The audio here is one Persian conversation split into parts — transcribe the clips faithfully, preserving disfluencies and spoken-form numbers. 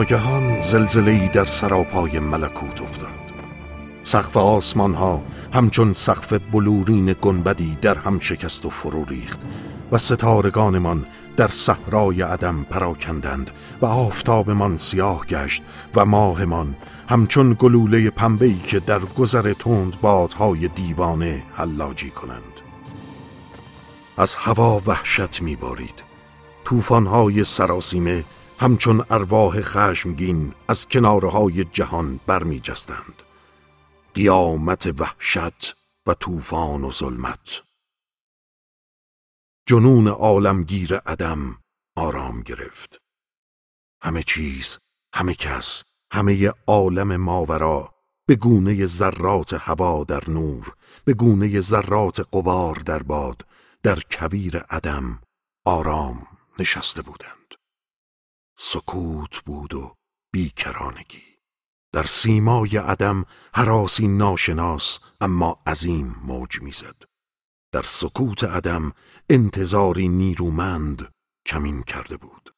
ناگهان زلزله‌ای در سراپای ملکوت افتاد. سقف آسمان ها همچون سقف بلورین گنبدی در هم شکست و فرو ریخت و ستارگانمان در صحرای عدم پراکندند و آفتابمان سیاه گشت و ماهمان همچون گلوله پنبه‌ای که در گذر تند بادهای دیوانه حلاجی کنند. از هوا وحشت می‌بارید. طوفان‌های سراسیمه همچون ارواح خشمگین از کنارهای جهان برمی‌جستند. قیامت وحشت و طوفان و ظلمت. جنون عالمگیر عدم آرام گرفت. همه چیز، همه کس، همه عالم ماورا به گونه ذرات هوا در نور، به گونه ذرات غبار در باد، در کویر عدم آرام نشسته بودند. سکوت بود و بیکرانگی. در سیمای عدم هراسی ناشناس اما عظیم موج میزد. در سکوت عدم انتظاری نیرومند کمین کرده بود.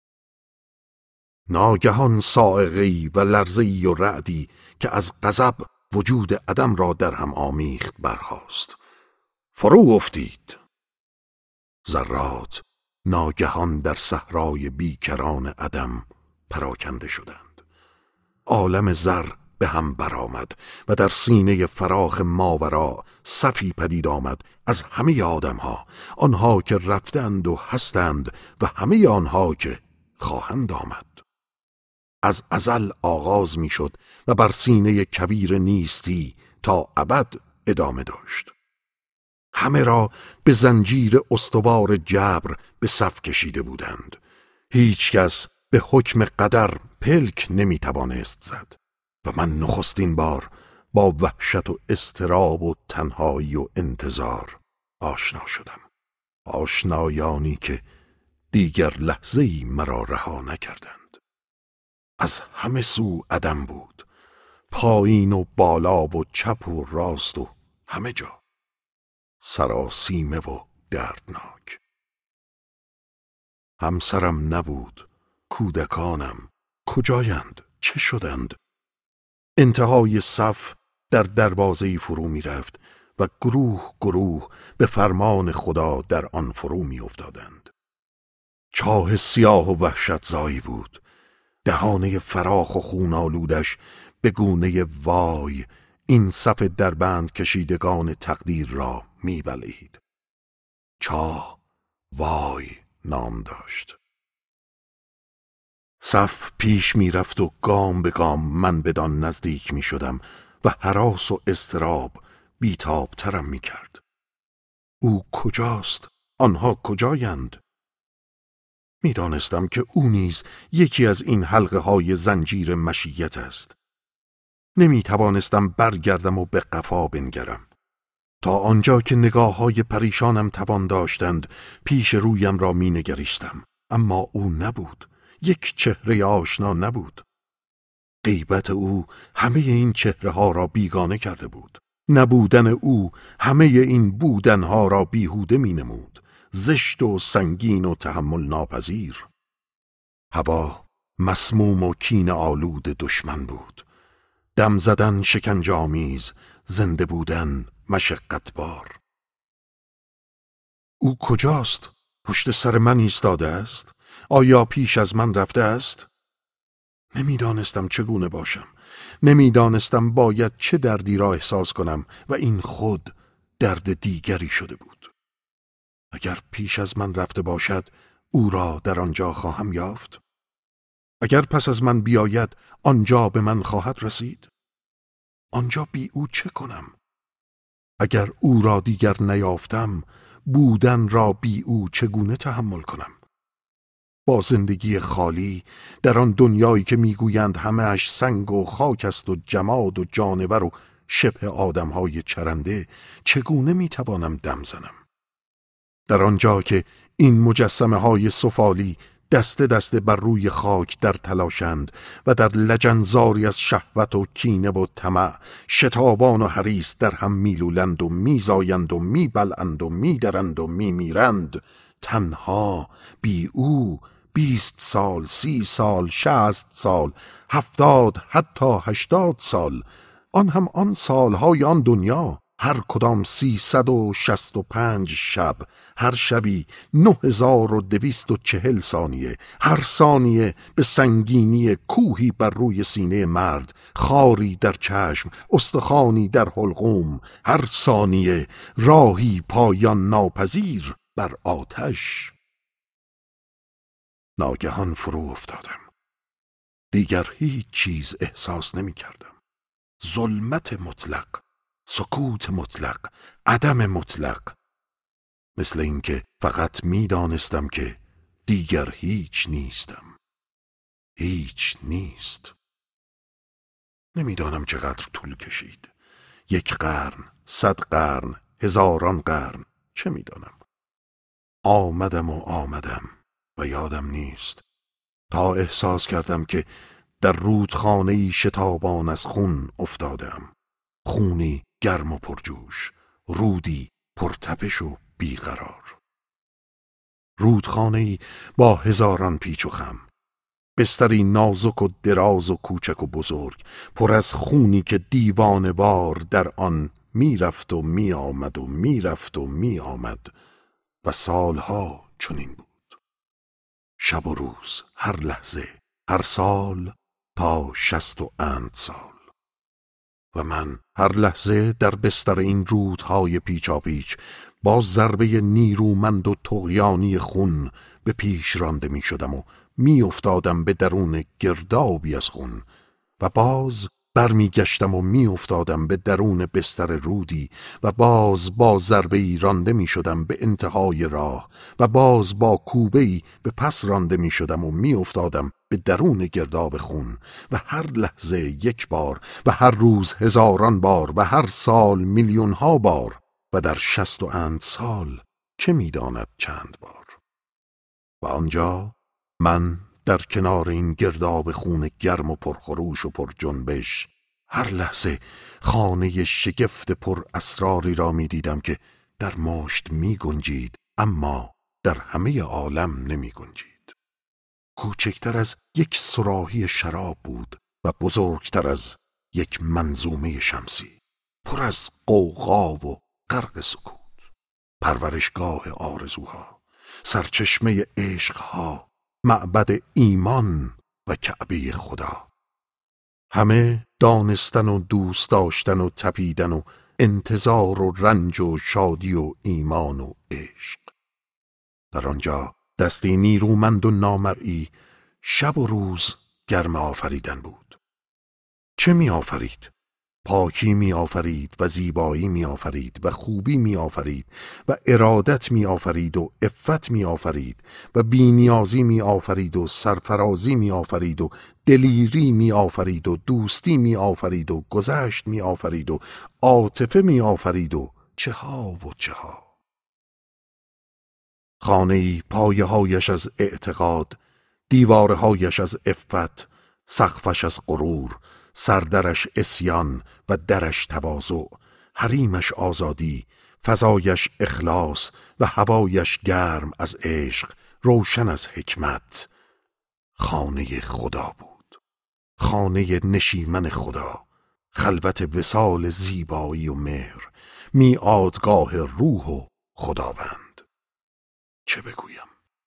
ناگهان صاعقه‌ای و لرزه‌ای و رعدی که از غضب وجود عدم را در هم آمیخت برخاست. فرو افتید. ذرات ناگهان در صحرای بیکران عدم پراکنده شدند. عالم زر به هم برآمد و در سینه فراخ ماورا صفی پدید آمد از همه آدمها، آنها که رفتند و هستند و همه آنها که خواهند آمد. از ازل آغاز می شد و بر سینه کویر نیستی تا ابد ادامه داشت. همه را به زنجیر استوار جبر به صف کشیده بودند. هیچ کس به حکم قدر پلک نمی توانست زد و من نخستین بار با وحشت و اضطراب و تنهایی و انتظار آشنا شدم. آشنایانی که دیگر لحظه‌ای مرا رها نکردند. از همه سو عدم بود، پایین و بالا و چپ و راست و همه جا، سراسیمه و دردناک. همسرم نبود، کودکانم کجایند؟ چه شدند؟ انتهای صف در دروازه‌ای فرو می رفت و گروه گروه به فرمان خدا در آن فرو می افتادند. چاه سیاه و وحشتزایی بود. دهانه فراخ و خونالودش به گونه وای این صف دربند کشیدگان تقدیر را می بلعید. چاه وای نام داشت. صف پیش می رفت و گام به گام من بدان نزدیک می شدم و هراس و اضطراب بیتاب ترم می کرد. او کجاست؟ آنها کجایند؟ می دانستم که او نیز یکی از این حلقه های زنجیر مشیت است. نمی توانستم برگردم و به قفا بنگرم. تا آنجا که نگاه های پریشانم توان داشتند پیش رویم را می نگریستم، اما او نبود. یک چهره آشنا نبود. غیبت او همه این چهره ها را بیگانه کرده بود. نبودن او همه این بودن ها را بیهوده می نمود. زشت و سنگین و تحمل ناپذیر. هوا مسموم و کینه آلود دشمن بود. دم زدن شکنجه‌آمیز، زنده بودن مشقت بار. او کجاست؟ پشت سر من ایستاده است؟ آیا پیش از من رفته است؟ نمیدانستم چگونه باشم. نمیدانستم باید چه دردی را احساس کنم و این خود درد دیگری شده بود. اگر پیش از من رفته باشد او را در آنجا خواهم یافت. اگر پس از من بیاید آنجا به من خواهد رسید. آنجا بی او چه کنم؟ اگر او را دیگر نیافتم بودن را بی او چگونه تحمل کنم؟ با زندگی خالی در آن دنیایی که میگویند همه اش سنگ و خاک است و جماد و جانور و شبه آدمهای چرنده چگونه میتوانم دم زنم؟ در آنجا که این مجسمه های سفالی دسته دسته بر روی خاک در تلاشند و در لجنزاری از شهوت و کینه و طمع شتابان و حریص در هم میلولند و میزایند و میبلعند و میدرند و میمیرند، تنها بی او بیست سال، سی سال، شصت سال، هفتاد، حتی هشتاد سال، آن هم آن سالهای آن دنیا، هر کدام سیصد و شست و پنج شب، هر شبی نه هزار و دویست و چهل ثانیه، هر ثانیه به سنگینی کوهی بر روی سینه مرد، خاری در چشم، استخوانی در حلقوم، هر ثانیه راهی پایان ناپذیر بر آتش. ناگهان فرو افتادم. دیگر هیچ چیز احساس نمی کردم. ظلمت مطلق، سکوت مطلق، عدم مطلق. مثل اینکه فقط می دانستم که دیگر هیچ نیستم. هیچ نیست. نمیدانم چقدر طول کشید. یک قرن، صد قرن، هزاران قرن، چه میدانم. آمدم و آمدم و یادم نیست تا احساس کردم که در رودخانه‌ای شتابان از خون افتادم. خونی گرم و پرجوش، رودی پرتپش و بیقرار. رودخانه‌ای با هزاران پیچ و خم، بستری نازک و دراز و کوچک و بزرگ، پر از خونی که دیوانه‌وار در آن میرفت و می آمد و میرفت و می آمد و سالها چنین بود. شب و روز، هر لحظه، هر سال تا شست و اند سال. و من هر لحظه در بستر این رودهای پیچاپیچ با ضربه نیرومند و طغیانی خون به پیش رانده می شدم و می افتادم به درون گردابی از خون و باز برمی گشتم و می افتادم به درون بستر رودی و باز با ضربه‌ای رانده می شدم به انتهای راه و باز با کوبه‌ای به پس رانده می شدم و می افتادم به درون گرداب خون و هر لحظه یک بار و هر روز هزاران بار و هر سال میلیون ها بار و در شست و اند سال چه می داند چند بار. و آنجا من در کنار این گرداب خون گرم و پرخروش و پر جنبش هر لحظه خانه شگفت پر اسراری را می دیدم که در مشت می گنجید اما در همه عالم نمی گنجید. کوچکتر از یک صراحی شراب بود و بزرگتر از یک منظومه شمسی، پر از غوغا و غرق سکوت، پرورشگاه آرزوها، سرچشمه عشقها، معبد ایمان و کعبه خدا. همه دانستن و دوست داشتن و تپیدن و انتظار و رنج و شادی و ایمان و عشق. در آنجا دستی نیرومند و نامرئی شب و روز گرم آفریدن بود. چه می آفرید؟ پاکی می آفرید و زیبایی می آفرید و خوبی می آفرید و ارادت می آفرید و عفت می آفرید و بینیازی می آفرید و سرفرازی می آفرید و دلیری می آفرید و دوستی می آفرید و گذشت می آفرید و عاطفه می آفرید و چه ها و چه ها. خانه‌ای پایه هایش از اعتقاد، دیوارهایش از عفت، سقفش از غرور، سردرش عصیان و درش تواضع، حریمش آزادی، فضایش اخلاص و هوایش گرم از عشق، روشن از حکمت. خانه خدا بود، خانه نشیمن خدا، خلوت وصال زیبایی و مهر، میعادگاه روح و خداوند. چه بگویم؟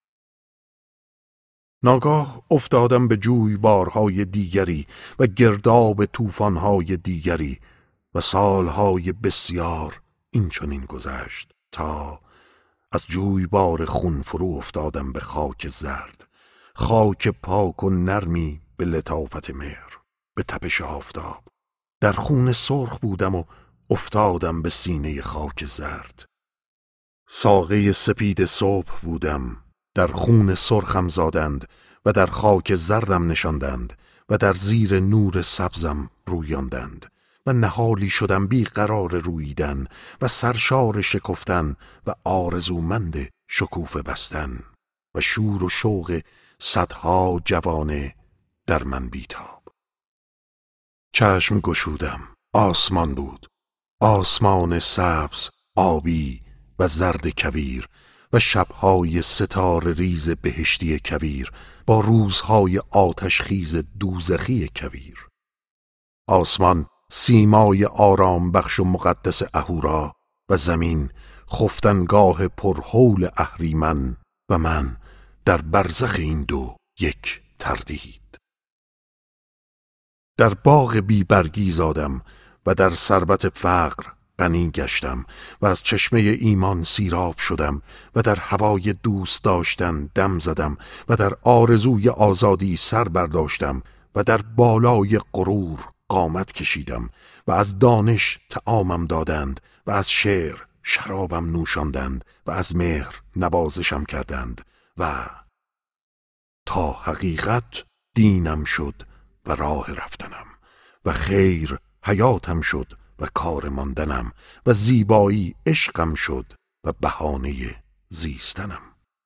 ناگاه افتادم به جویبارهای دیگری و گرداب طوفان‌های دیگری و سالهای بسیار این چنین گذشت تا از جویبار خون فرو افتادم به خاک زرد، خاک پاک و نرمی به لطافت مهر، به تپش آفتاب. در خون سرخ بودم و افتادم به سینه خاک زرد. ساقه سپید صبح بودم، در خون سرخم زادند و در خاک زردم نشاندند و در زیر نور سبزم رویاندند و نهالی شدم بی قرار رویدن و سرشار شکفتن و آرزومند شکوفه بستن و شور و شوق صدها جوانه در من بیتاب. چشم گشودم، آسمان بود، آسمان سبز، آبی و زرد کویر و شبهای ستاره ریز بهشتی کویر با روزهای آتش خیز دوزخی کویر. آسمان سیمای آرام بخش و مقدس اهورا و زمین خفتنگاه پرهول اهریمن و من در برزخ این دو یک تردید. در باغ بیبرگی زادم و در ثروت فقر غنی گشتم و از چشمه ایمان سیراب شدم و در هوای دوست داشتن دم زدم و در آرزوی آزادی سر برداشتم و در بالای غرور قامت کشیدم و از دانش طعامم دادند و از شعر شرابم نوشاندند و از مهر نوازشم کردند و تا حقیقت دینم شد و راه رفتنم و خیر حیاتم شد و کار ماندنم و زیبایی عشقم شد و بهانه زیستنم.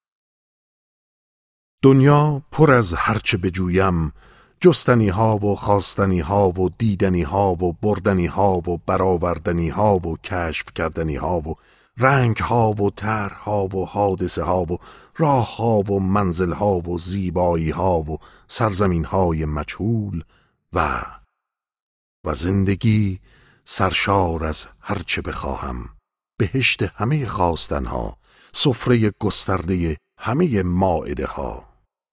دنیا پر از هرچه بجویم، جستنی ها و خواستنی ها و دیدنی ها و بردنی ها و برآوردنی ها و کشف کردنی ها و رنگ ها و طرح ها و حادثه ها و راه ها و منزل ها و زیبایی ها و سرزمین های مجهول و و زندگی سرشار از هرچه بخواهم، بهشت همه خواستن ها، سفره گسترده همه مائده ها.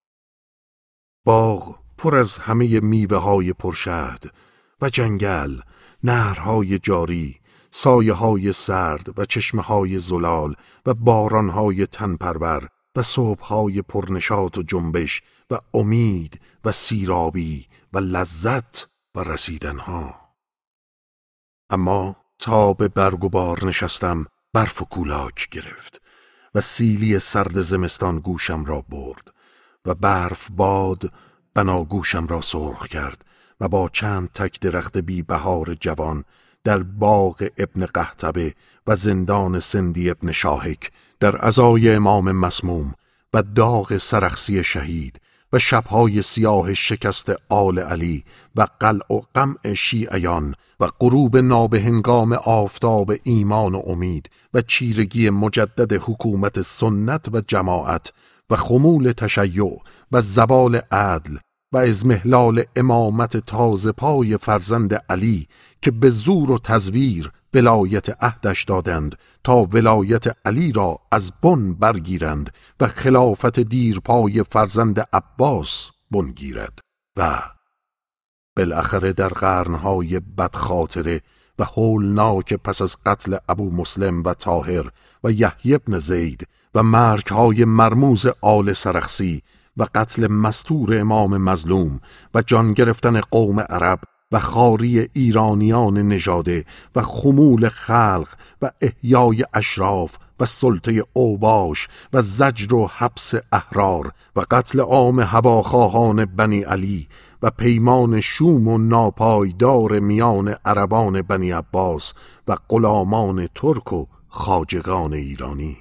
باغ پر از همه میوه های پرشهد و جنگل، نهرهای جاری، سایه های سرد و چشمه های زلال و باران های تنپرور و صبح های پرنشاط و جنبش و امید و سیرابی و لذت و رسیدن ها. اما تا به برگ و بار نشستم برف و کولاک گرفت و سیلی سرد زمستان گوشم را برد و برف باد بناگوشم را سرخ کرد و با چند تک درخت بی بهار جوان در باغ ابن قحطبه و زندان سندی ابن شاهک، در عزای امام مسموم و داغ سرخسی شهید و شبهای سیاه شکست آل علی و قلع و قمع شیعیان و غروب نابهنگام آفتاب ایمان و امید و چیرگی مجدد حکومت سنت و جماعت و خمول تشیع و زوال عدل و ازمهلال امامت تازه پای فرزند علی که به زور و تزویر ولایت عهدش دادند تا ولایت علی را از بن برگیرند و خلافت دیرپای فرزند عباس بنگیرد و بالاخره در قرنهای بدخاطره و هولناک پس از قتل ابو مسلم و طاهر و یحیی بن زید و مرگهای مرموز آل سرخسی و قتل مستور امام مظلوم و جان گرفتن قوم عرب و خاری ایرانیان نژاده و خمول خلق و احیای اشراف و سلطه اوباش و زجر و حبس احرار و قتل عام هواخواهان بنی علی و پیمان شوم و ناپایدار میان عربان بنی عباس و غلامان ترک و خواجگان ایرانی.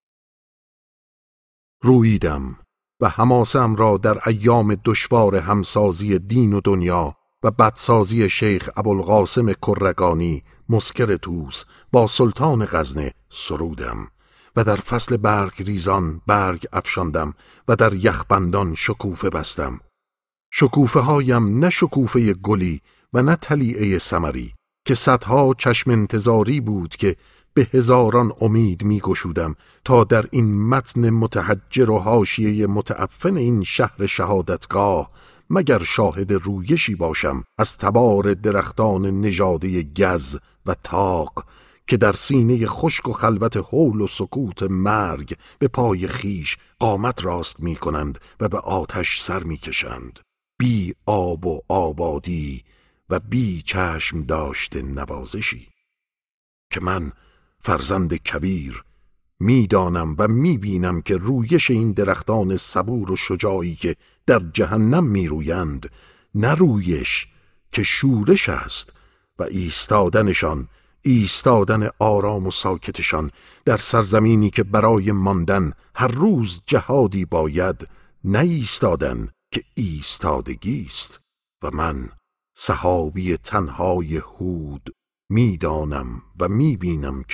رویدم و حماسم را در ایام دشوار همسازی دین و دنیا و بدسازی شیخ ابوالقاسم کرگانی مسکر توس با سلطان غزنه سرودم و در فصل برگ ریزان برگ افشاندم و در یخبندان شکوفه بستم. شکوفه هایم نه شکوفه گلی و نه طلیعه ثمری که صدها چشم انتظاری بود که به هزاران امید می گشودم تا در این متن متحجر و حاشیه متعفن این شهر شهادتگاه مگر شاهد رویشی باشم از تبار درختان نژاده گز و تاق که در سینه خشک و خلوت حول و سکوت مرگ به پای خیش قامت راست می کنند و به آتش سر می کشند، بی آب و آبادی و بی چشم داشته نوازشی. که من فرزند کبیر میدانم و میبینم که رویش این درختان صبور و شجاعی که در جهنم میرویند نه رویش که شورش است و ایستادنشان ایستادن آرام و ساکتشان در سرزمینی که برای ماندن هر روز جهادی باید نه ایستادن که ایستادگی است. و من صحابی تنهای هود میدانم و میبینم که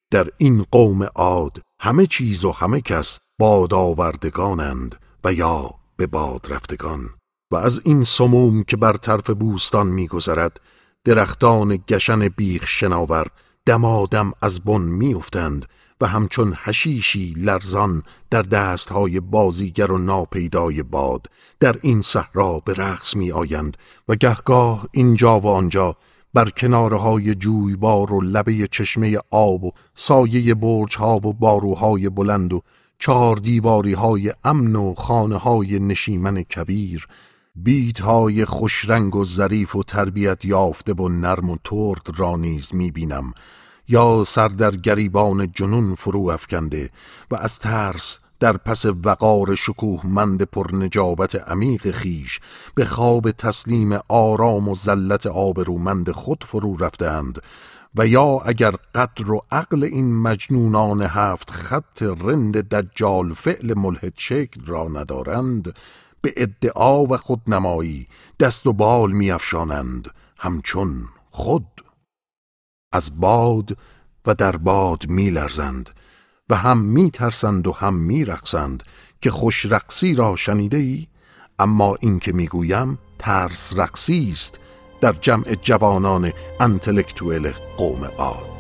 در این قوم عاد همه چیز و همه کس باد آوردگانند و یا به باد رفتگان. و از این سموم که بر طرف بوستان می گذرد، درختان گشن بیخ شناور دمادم از بن می افتند و همچون حشیشی لرزان در دستهای بازیگر و ناپیدای باد در این صحرا به رقص می آیند و گهگاه اینجا و آنجا بر کنارهای جویبار و لبه چشمه آب و سایه برج‌ها و باروهای بلند و چهار دیواری‌های امن و خانه‌های نشیمن کبیر، بیت‌های خوشرنگ و ظریف و تربیت یافته و نرم و ترد را نیز می‌بینم، یا سر در گریبان جنون فرو افکنده و از ترس در پس وقار شکوهمند پرنجابت عمیق خیش به خواب تسلیم آرام و ذلت آبرومند خود فرو رفتند، و یا اگر قدر و عقل این مجنونان هفت خط رند دجال فعل ملحد شکل را ندارند، به ادعا و خودنمایی دست و بال می افشانند همچون خود. از باد و در باد می لرزند و هم می ترسند و هم می رقصند که خوش رقصی را شنیده ای؟ اما این که می گویم ترس رقصی است در جمع جوانان انتلکتوئل قوم عاد.